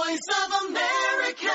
Voice of America.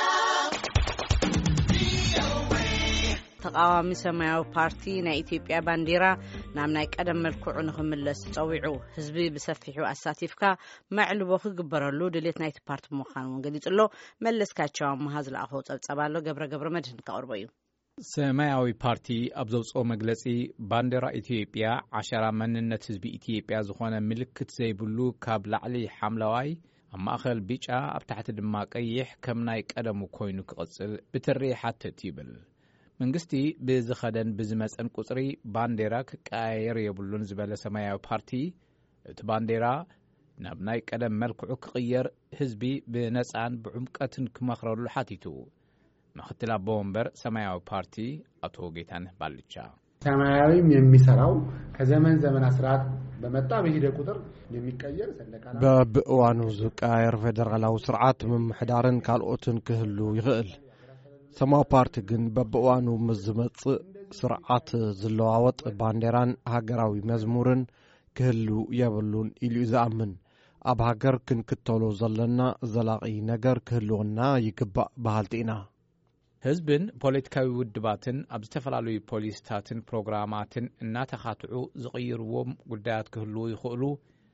ተቃዋሚ ሰማያዊ ፓርቲ ናይ ኢትዮጵያ ባንዲራ ናብ ናይ ቀደም መልክዑ ንኽምለስ ፀዊዑ ህዝቢ ብሰፊሑ አሳቲፍካ ማዕልቦ ክግበረሉ ድሌት ናይቲ ፓርቲ ምዃኑ ገሊጽሎ መለስካቸው አማሃ ዝለኣኾ ጸብጸባሎ ገብረ መድህን ከቅርቦ እዩ። ሰማያዊ ፓርቲ ኣብ ዘውፅኦ መግለጺ ባንዴራ ኢትዮጵያ ዓሸራ መንነት ህዝቢ ኢትዮጵያ ዝኾነ ምልክት ዘይብሉ ካብ ላዕሊ ሓምለዋይ ኣብ ማእኸል ቢጫ ኣብ ታሕቲ ድማ ቀይሕ ከም ናይ ቀደሙ ኮይኑ ክቕጽል ብትሪ ሓትት ይብል። መንግስቲ ብዝኸደን ብዝመፀን ቁጽሪ ባንዴራ ክቀያየር የብሉን ዝበለ ሰማያዊ ፓርቲ እቲ ባንዴራ ናብ ናይ ቀደም መልክዑ ክቕየር ህዝቢ ብነፃን ብዕምቀትን ክመኽረሉ ሓቲቱ። ምክትል አቦ ወንበር ሰማያዊ ፓርቲ አቶ ጌታነህ ባልቻ ሰማያዊም የሚሰራው ከዘመን ዘመን አስራት በመጣ በሂደ ቁጥር የሚቀየር ሰለቃላ በብእዋኑ ዝቀያየር ፌደራላዊ ስርዓት ምምሕዳርን ካልኦትን ክህሉ ይኽእል። ሰማያዊ ፓርቲ ግን በብእዋኑ ምዝመጽእ ስርዓት ዝለዋወጥ ባንዴራን ሃገራዊ መዝሙርን ክህሉ የብሉን ኢሉ ዝኣምን ኣብ ሃገር ክንክተሎ ዘለና ዘላቂ ነገር ክህልውና ይግባእ ባህልቲ ኢና። ህዝብን ፖለቲካዊ ውድባትን ኣብ ዝተፈላለዩ ፖሊሲታትን ፕሮግራማትን እናተኻትዑ ዝቕይርዎም ጉዳያት ክህልው ይኽእሉ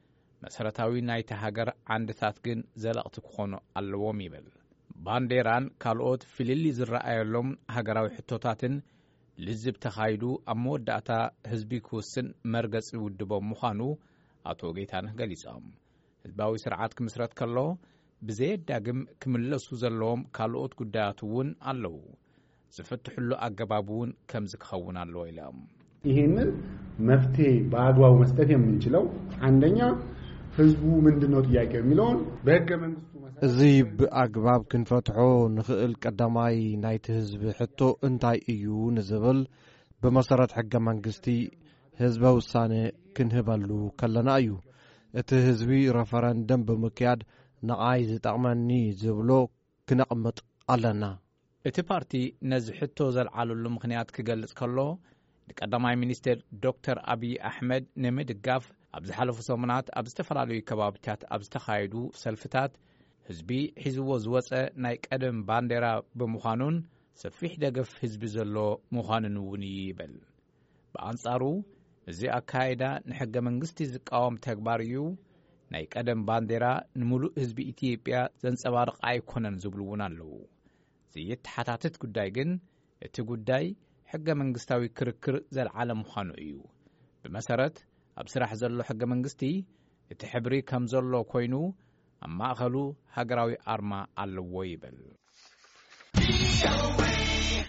መሰረታዊ ናይቲ ሃገር ዓንድታት ግን ዘለቕቲ ክኾኑ ኣለዎም ይብል። ባንዴራን ካልኦት ፍልሊ ዝረኣየሎም ሃገራዊ ሕቶታትን ልዝብ ተኻይዱ ኣብ መወዳእታ ህዝቢ ክውስን መርገፂ ውድቦም ምዃኑ ኣቶ ጌታነህ ገሊጾም። ህዝባዊ ስርዓት ክምስረት ከሎ ብዘየዳግም ክምለሱ ዘለዎም ካልኦት ጉዳያት እውን ኣለዉ። ዝፍትሕሉ አገባብ እውን ከምዚ ክኸውን ኣለዎ ኢሎም ይህንን መፍትሄ በአግባቡ መስጠት የምንችለው አንደኛ ህዝቡ ምንድነው ጥያቄው የሚለውን በህገ መንግስቱ እዚ በአግባብ ክንፈትሖ ንኽእል ቀዳማይ ናይቲ ህዝቢ ሕቶ እንታይ እዩ ንዝብል በመሰረት ሕገ መንግስቲ ህዝበ ውሳኔ ክንህበሉ ከለና እዩ። እቲ ህዝቢ ሬፈረንደም ብምክያድ ንዓይ ዝጠቕመኒ ዝብሎ ክነቕምጥ ኣለና። እቲ ፓርቲ ነዚ ሕቶ ዘልዓለሉ ምኽንያት ክገልጽ ከሎ ቀዳማይ ሚኒስትር ዶክተር አብይ አሕመድ ንምድጋፍ ኣብ ዝሓለፉ ሰሙናት ኣብ ዝተፈላለዩ ከባቢታት ኣብ ዝተኻየዱ ሰልፍታት ህዝቢ ሒዝዎ ዝወፀ ናይ ቀደም ባንዴራ ብምዃኑን ሰፊሕ ደገፍ ህዝቢ ዘሎ ምዃኑን እውን ይብል። ብኣንጻሩ እዚ ኣካይዳ ንሕገ መንግስቲ ዝቃወም ተግባር እዩ፣ ናይ ቀደም ባንዴራ ንሙሉእ ህዝቢ ኢትዮጵያ ዘንጸባርቕ ኣይኮነን ዝብሉ እውን ኣለዉ። ዘየተሓታትት ጉዳይ ግን እቲ ጉዳይ ሕገ መንግስታዊ ክርክር ዘልዓለ ምዃኑ እዩ። ብመሰረት ኣብ ስራሕ ዘሎ ሕገ መንግስቲ እቲ ሕብሪ ከም ዘሎ ኮይኑ ኣብ ማእኸሉ ሃገራዊ ኣርማ ኣለዎ ይብል።